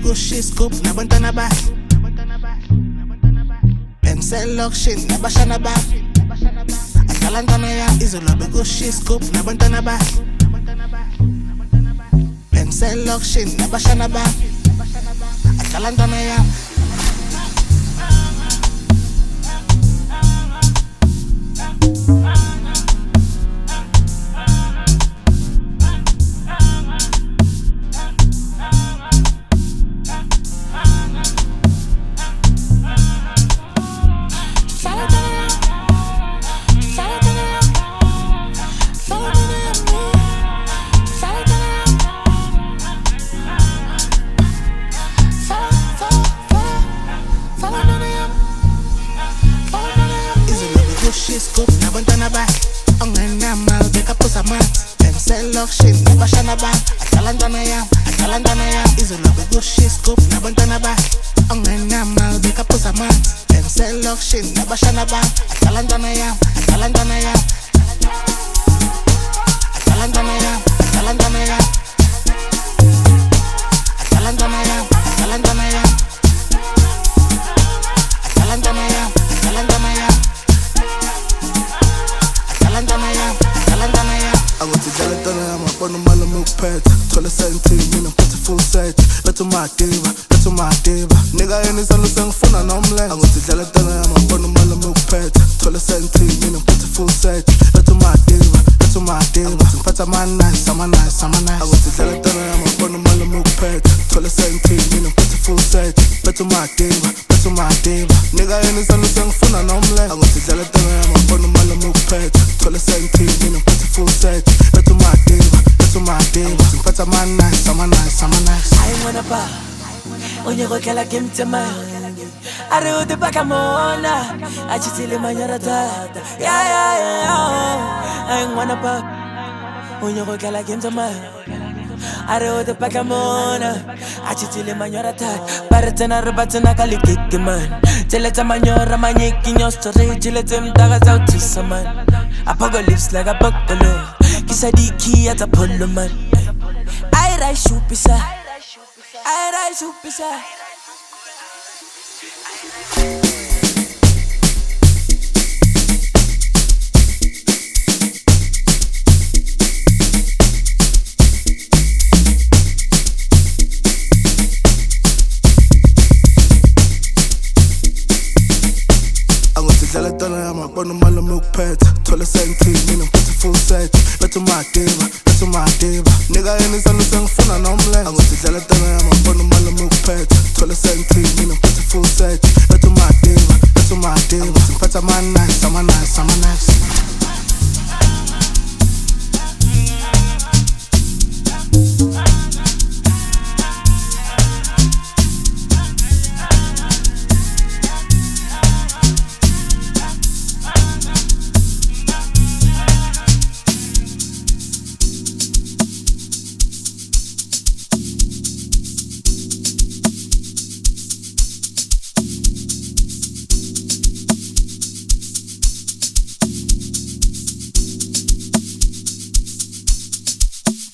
Gucci scoop nabantwana ba Pencil lock shit nabashana ba Adlala ntwana yam izolo Gucci scoop nabantwana ba Pencil lock shit nabashana ba Adlala ntwana yam Scoop nabantwana ba ongenamal bekapusa mat Pencil lock shit nabashana ba Adlala ntwana yam izolo Gucci scoop nabantwana ba ongenamal bekapusa mat Pencil lock shit nabashana ba Adlala ntwana yam Adlala ntwana yam Adlala ntwana yam Adlala ntwana yam Adlala ntwana yam Adlala ntwana yam Adlala ntwana yam Adlala ntwana yam I want to Jalatana, I'm up on the Malamuk pet. Tola 17, mean I'm pretty full set. Better my diva. Nigga in his understand phone and I'm late. I want to Jalatana, I'm up on the Malamuk pet. Tola 17, mean I'm pretty full set. Better my diva. Pata man nice, I'm nice. I want to Jalatana, I'm up on the Malamuk pet. Tola 17, mean I'm pretty full set. Better my diva. Nigga in his understand phone and I'm late. I want to Jalatana, I'm up on the Malamuk pet. Tola 17, mean I'm pretty full set. Better my diva. Pata man nice, I'm nice. I wanna pa, onye go kela game tema. Are o de bakamona, achitile manyara tata. I wanna pa, onye go kela game tema. Are o de bakamona, achitile manyara tata. Baratena robatena kali kick man. Teleta manyora manyeki nyostori, chilete mtaga sauti saman. Apago lips like a buckle. Kisadiki at a polo man. I rise supisa. Jalatana, I'm up on the Malamuk pet. Tola 17, mean I'm pretty full set. Better my diva. Nigga in his understand phone and I'm late. I want to Jalatana, I'm up on the Malamuk pet. Tola 17, mean I'm pretty full set. Better my diva. Pata man nice, I'm nice.